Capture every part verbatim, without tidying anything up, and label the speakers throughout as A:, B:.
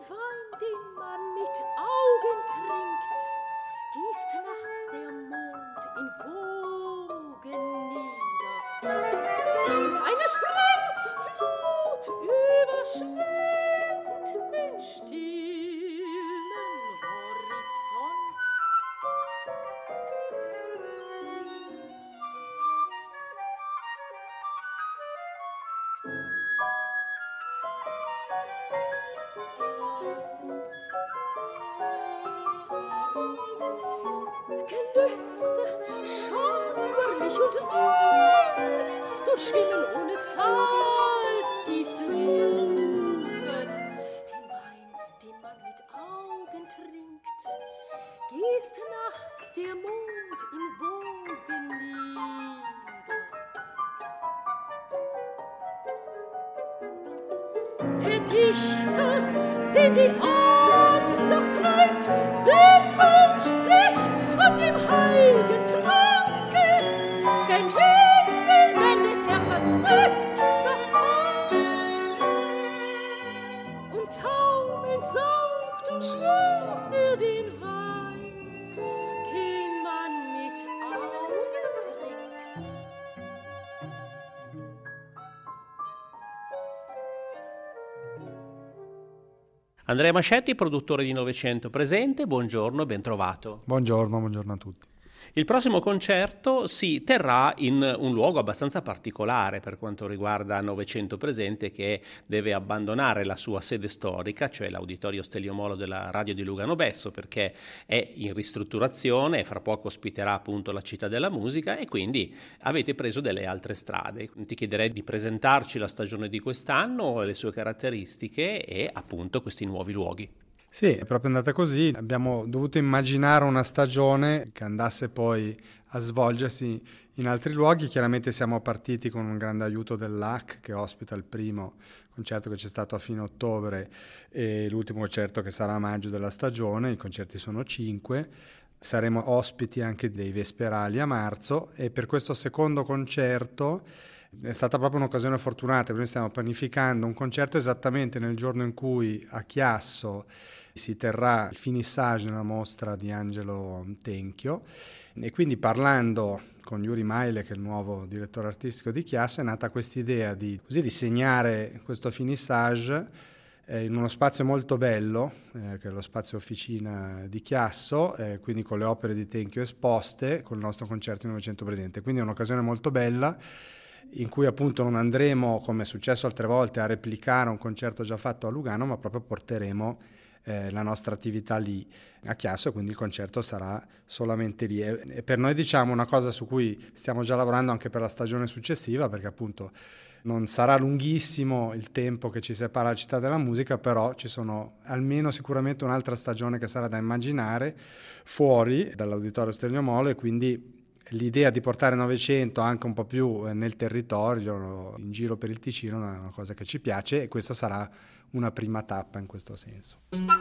A: Wein, den man mit Augen trinkt, gießt nachts der Mond in Wogen nieder. Und eine Springflut überschwemmt den stillen Horizont. Gelüste, schauerlich und süß, durchschwimmen ohne Zahl die Fluten. Den Wein, den man mit Augen trinkt, gießt nachts der Mond in Wogen nieder. Der Dichter, den die Andacht treibt, berauscht sich an dem heiligen Tranke, gen Himmel wendet er verzückt das Haupt und taumelnd saugt und schlürft er den Wein, den man mit Augen trinkt.
B: Andrea Mascetti, produttore di Novecento presente, buongiorno e ben trovato.
C: Buongiorno, buongiorno a tutti.
B: Il prossimo concerto si terrà in un luogo abbastanza particolare per quanto riguarda Novecento presente, che deve abbandonare la sua sede storica, cioè l'Auditorio Stelio Molo della Radio di Lugano Besso, perché è in ristrutturazione e fra poco ospiterà appunto la Città della Musica, e quindi avete preso delle altre strade. Ti chiederei di presentarci la stagione di quest'anno, le sue caratteristiche e appunto questi nuovi luoghi.
C: Sì, è proprio andata così. Abbiamo dovuto immaginare una stagione che andasse poi a svolgersi in altri luoghi. Chiaramente siamo partiti con un grande aiuto dell'A C, che ospita il primo concerto che c'è stato a fine ottobre e l'ultimo concerto che sarà a maggio della stagione. I concerti sono cinque. Saremo ospiti anche dei Vesperali a marzo, e per questo secondo concerto è stata proprio un'occasione fortunata, perché noi stiamo pianificando un concerto esattamente nel giorno in cui a Chiasso si terrà il finissage della mostra di Angelo Tenchio, e quindi parlando con Yuri Maile, che è il nuovo direttore artistico di Chiasso, è nata questa idea di, così, di segnare questo finissage eh, in uno spazio molto bello, eh, che è lo spazio officina di Chiasso, eh, quindi con le opere di Tenchio esposte, con il nostro concerto in Novecento presente. Quindi è un'occasione molto bella, in cui appunto non andremo, come è successo altre volte, a replicare un concerto già fatto a Lugano, ma proprio porteremo eh, la nostra attività lì a Chiasso, quindi il concerto sarà solamente lì. E, e per noi, diciamo, una cosa su cui stiamo già lavorando anche per la stagione successiva, perché appunto non sarà lunghissimo il tempo che ci separa dalla Città della Musica, però ci sono almeno sicuramente un'altra stagione che sarà da immaginare fuori dall'Auditorio Stelio Molo, e quindi l'idea di portare Novecento anche un po' più nel territorio, in giro per il Ticino, è una cosa che ci piace, e questa sarà una prima tappa in questo senso.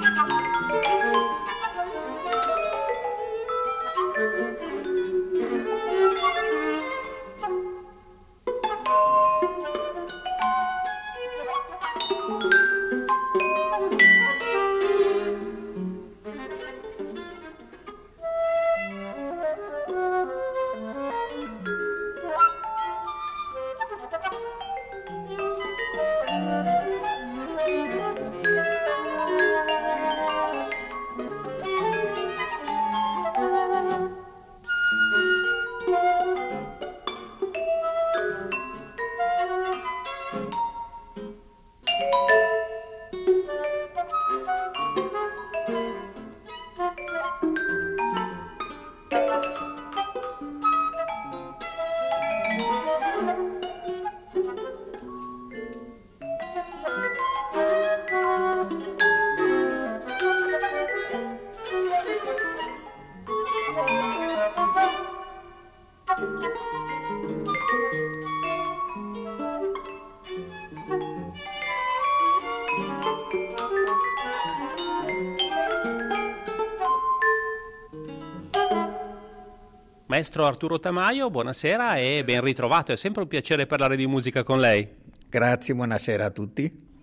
B: Maestro Arturo Tamaio, buonasera e ben ritrovato, è sempre un piacere parlare di musica con lei.
D: Grazie, buonasera a tutti.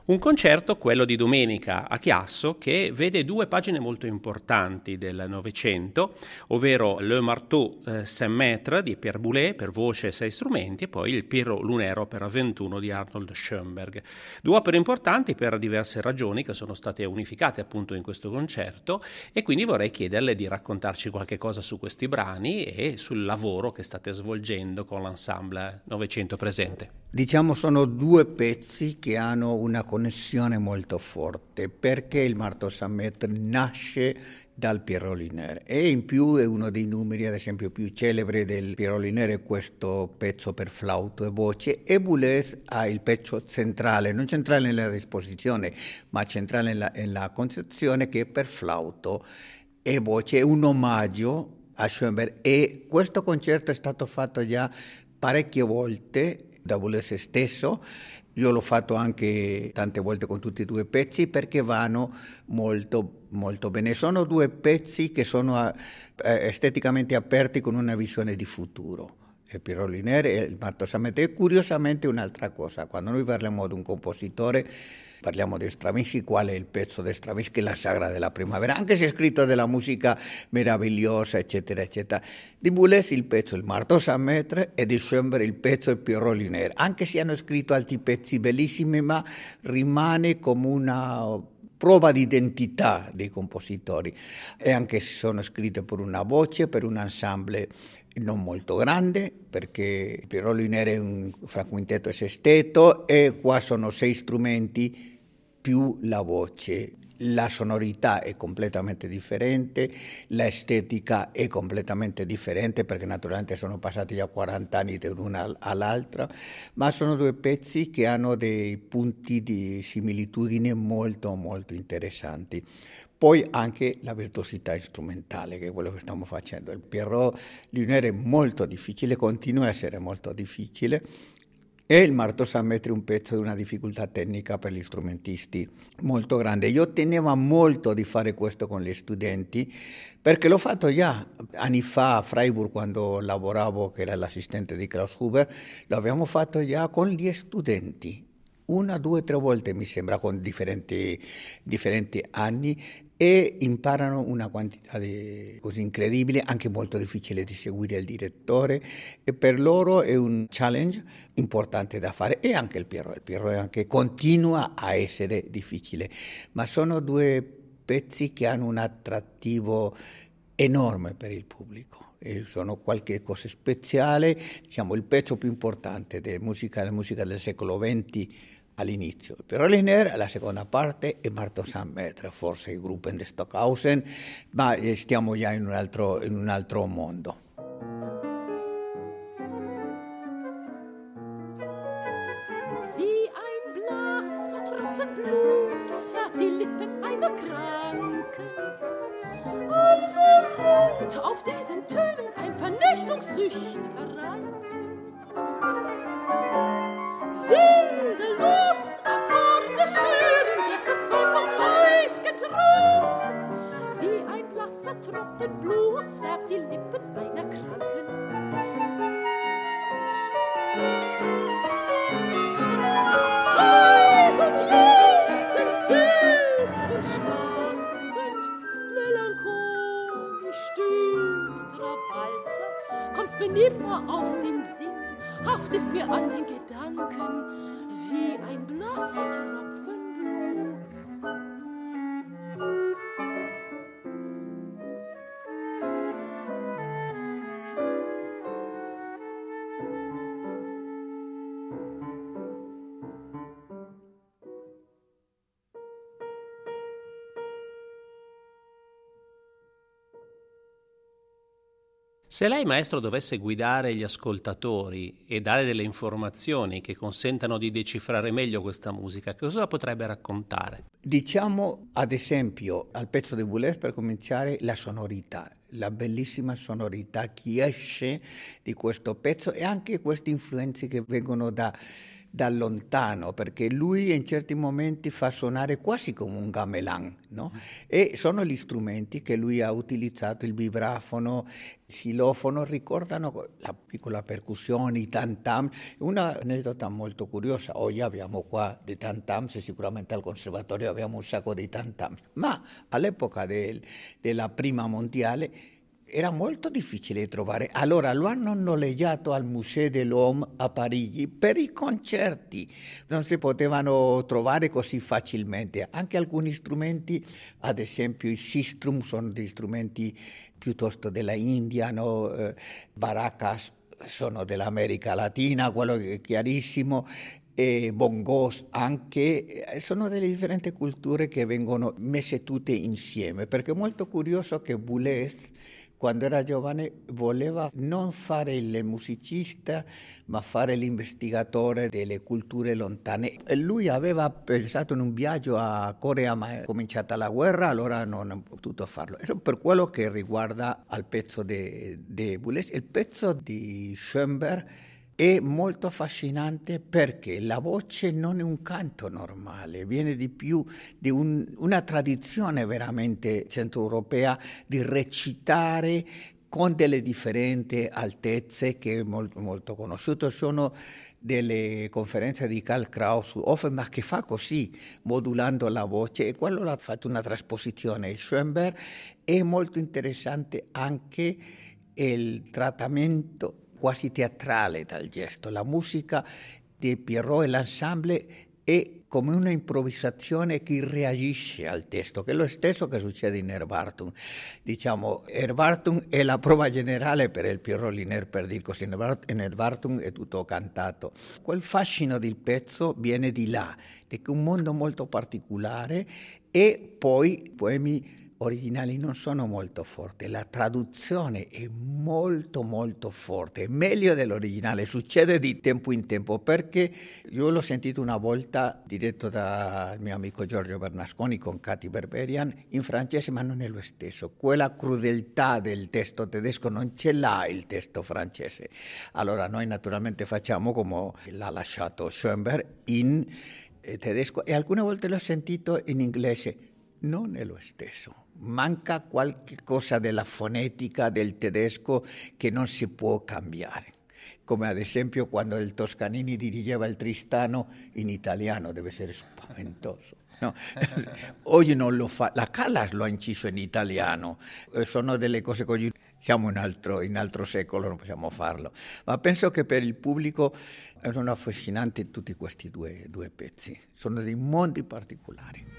B: Un concerto, quello di domenica a Chiasso, che vede due pagine molto importanti del Novecento, ovvero Le Marteau eh, Saint-Maître di Pierre Boulez per voce e sei strumenti, e poi il Pierrot Lunero per ventuno di Arnold Schoenberg. Due opere importanti per diverse ragioni che sono state unificate appunto in questo concerto, e quindi vorrei chiederle di raccontarci qualche cosa su questi brani e sul lavoro che state svolgendo con l'ensemble Novecento presente.
D: Diciamo sono due pezzi che hanno una connessione molto forte, perché il Marteau Saint-Maître nasce dal Pierrot Lunero e in più è uno dei numeri ad esempio più celebri del Pierrot Lunero, è questo pezzo per flauto e voce, e Boulez ha il pezzo centrale, non centrale nella disposizione ma centrale nella, nella concezione, che è per flauto e voce, è un omaggio a Schoenberg, e questo concerto è stato fatto già parecchie volte da Boulez stesso. Io l'ho fatto anche tante volte con tutti e due i pezzi perché vanno molto molto bene. Sono due pezzi che sono eh, esteticamente aperti con una visione di futuro. Il Pierrot Lunero e il Marteau Saint-Maître. E curiosamente un'altra cosa, quando noi parliamo di un compositore parliamo di Stravinsky, qual è il pezzo di Stravinsky? La Sagra della Primavera, anche se è scritto della musica meravigliosa, eccetera, eccetera. Di Boulez il pezzo il Marteau Saint-Maître e di Schoenberg il pezzo il Pierrot Lunero, anche se hanno scritto altri pezzi bellissimi, ma rimane come una prova di identità dei compositori, e anche se sono scritte per una voce, per un ensemble non molto grande, perché Pierrot Lunero è un fraquintetto e sestetto e qua sono sei strumenti più la voce. La sonorità è completamente differente, l'estetica è completamente differente, perché naturalmente sono passati già quaranta anni da una all'altra, ma sono due pezzi che hanno dei punti di similitudine molto molto interessanti. Poi anche la virtuosità strumentale, che è quello che stiamo facendo. Il Pierrot Lunero è molto difficile, continua a essere molto difficile, e il Marteau Saint-Maître è un pezzo di una difficoltà tecnica per gli strumentisti molto grande. Io tenevo molto di fare questo con gli studenti, perché l'ho fatto già anni fa a Freiburg quando lavoravo, che era l'assistente di Klaus Huber, lo abbiamo fatto già con gli studenti. Una, due, tre volte mi sembra, con differenti, differenti anni, e imparano una quantità di cose incredibili, anche molto difficile di seguire il direttore, e per loro è un challenge importante da fare. E anche il Pierrot, il Pierrot anche continua a essere difficile, ma sono due pezzi che hanno un attrattivo enorme per il pubblico. E sono qualche cosa speciale, diciamo il pezzo più importante della musica, della musica del secolo venti all'inizio. Pierrot Lunero alla seconda parte e Marteau Saint-Maître, forse il gruppo di Stockhausen, ma stiamo già in un altro, in un altro mondo.
A: Wie ein blasser Tropfen Bluts färbt die Lippen einer Kranken. Also ruht auf diesen Tönen ein vernichtungssüchtiger Reiz. Wilde Lust, Akkorde stören, der Verzweiflung ausgetragen. Wie ein blasser Tropfen Bluts färbt die Lippen einer Kranken. Heiß und jauchzend, süß und schmachtend, melancholisch düsterer Walzer, kommst mir nimmer aus dem Sinn, haftest mir an den Gedanken wie ein blasser Tropfen Bluts.
B: Se lei, maestro, dovesse guidare gli ascoltatori e dare delle informazioni che consentano di decifrare meglio questa musica, che cosa potrebbe raccontare?
D: Diciamo, ad esempio, al pezzo di Boulez, per cominciare, la sonorità, la bellissima sonorità che esce di questo pezzo, e anche queste influenze che vengono da da lontano, perché lui in certi momenti fa suonare quasi come un gamelan, no? E sono gli strumenti che lui ha utilizzato, il vibrafono, il xilofono, ricordano la piccola percussione, i tam-tam. Una aneddota molto curiosa, oggi abbiamo qua dei tam-tam, sicuramente al conservatorio abbiamo un sacco di tam-tam, ma all'epoca del, della prima mondiale era molto difficile trovare. Allora lo hanno noleggiato al Musée de l'Homme a Parigi per i concerti. Non si potevano trovare così facilmente. Anche alcuni strumenti, ad esempio i sistrum, sono degli strumenti piuttosto della India, no? eh, baracas sono dell'America Latina, quello è chiarissimo. E bongos anche, sono delle differenti culture che vengono messe tutte insieme, perché è molto curioso che Boulez, quando era giovane, voleva non fare il musicista, ma fare l'investigatore delle culture lontane. E lui aveva pensato in un viaggio a Corea, ma è cominciata la guerra, allora non ha potuto farlo. E per quello che riguarda al pezzo di Boulez, il pezzo di Schoenberg è molto affascinante perché la voce non è un canto normale, viene di più di un, una tradizione veramente centroeuropea di recitare con delle differenti altezze che è molto, molto conosciuto. Sono delle conferenze di Karl Kraus su Offenbach che fa così, modulando la voce, e quello l'ha fatto una trasposizione. Schoenberg è molto interessante anche il trattamento quasi teatrale dal gesto. La musica di Pierrot e l'ensemble è come una improvvisazione che reagisce al testo, che è lo stesso che succede in Erwartung. Diciamo, Erwartung è la prova generale per il Pierrot Linaire, per dir così. In Erwartung è tutto cantato. Quel fascino del pezzo viene di là, di un mondo molto particolare, e poi i poemi originali non sono molto forti, la traduzione è molto molto forte, meglio dell'originale, succede di tempo in tempo, perché io l'ho sentito una volta diretto dal mio amico Giorgio Bernasconi con Katy Berberian in francese, ma non è lo stesso, quella crudeltà del testo tedesco non ce l'ha il testo francese. Allora noi naturalmente facciamo come l'ha lasciato Schoenberg in tedesco, e alcune volte l'ho sentito in inglese, non è lo stesso. Manca qualche cosa della fonetica del tedesco che non si può cambiare, come ad esempio quando il Toscanini dirigeva il Tristano in italiano, deve essere spaventoso. No. Oggi non lo fa, la Callas lo ha inciso in italiano, sono delle cose così, siamo in altro, in altro secolo, non possiamo farlo, ma penso che per il pubblico sono affascinanti tutti questi due, due pezzi, sono dei mondi particolari.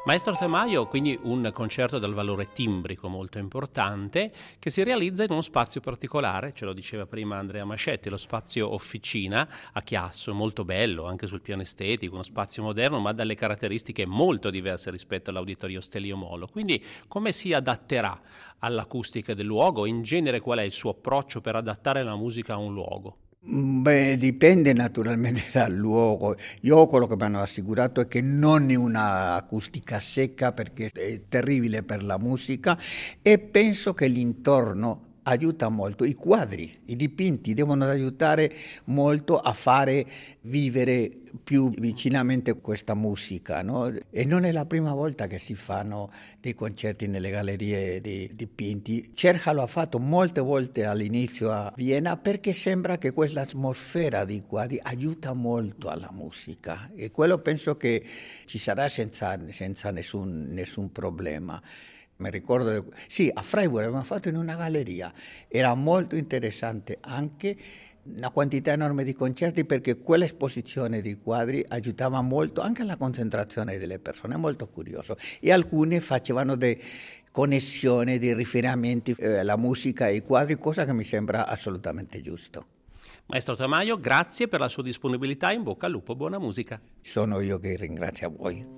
B: Maestro Tamayo, quindi un concerto dal valore timbrico molto importante che si realizza in uno spazio particolare, ce lo diceva prima Andrea Mascetti, lo spazio Officina a Chiasso, molto bello anche sul piano estetico, uno spazio moderno ma dalle caratteristiche molto diverse rispetto all'Auditorio Stelio Molo. Quindi come si adatterà all'acustica del luogo? In genere qual è il suo approccio per adattare la musica a un luogo?
D: Beh, dipende naturalmente dal luogo. Io quello che mi hanno assicurato è che non è una acustica secca perché è terribile per la musica e penso che l'intorno aiuta molto. I quadri, i dipinti devono aiutare molto a fare vivere più vicinamente questa musica, no? E non è la prima volta che si fanno dei concerti nelle gallerie di dipinti. Cerca lo ha fatto molte volte all'inizio a Vienna perché sembra che questa atmosfera di quadri aiuta molto alla musica e quello penso che ci sarà senza, senza nessun, nessun problema. Mi ricordo, sì, a Freiburg abbiamo fatto in una galleria, era molto interessante anche una quantità enorme di concerti perché quella esposizione di quadri aiutava molto anche alla concentrazione delle persone, è molto curioso. E alcune facevano delle connessioni, dei riferimenti alla eh, musica e ai quadri, cosa che mi sembra assolutamente giusto.
B: Maestro Tamayo, grazie per la sua disponibilità, in bocca al lupo, buona musica.
D: Sono io che ringrazio a voi.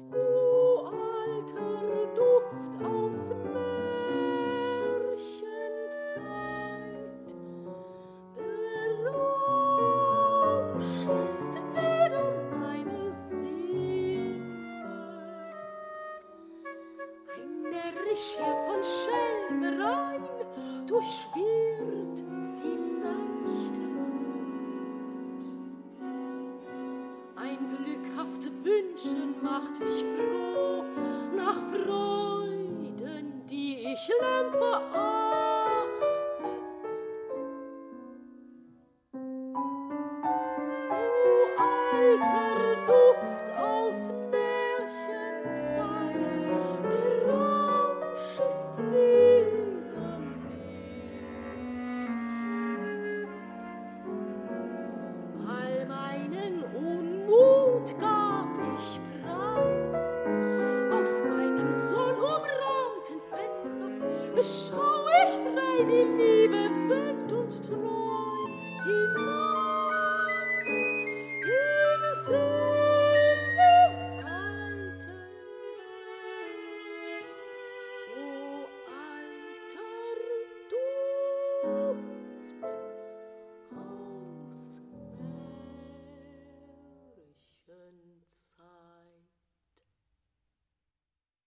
A: Durchschwirrt die leichte Luft. Ein glückhaft Wünschen macht mich froh nach Freuden, die ich lang verachtet. O alter Duft aus Märchenzeit, berauschest wieder gab ich preis. Aus meinem sonnenumrahmten Fenster beschau ich frei die Liebe.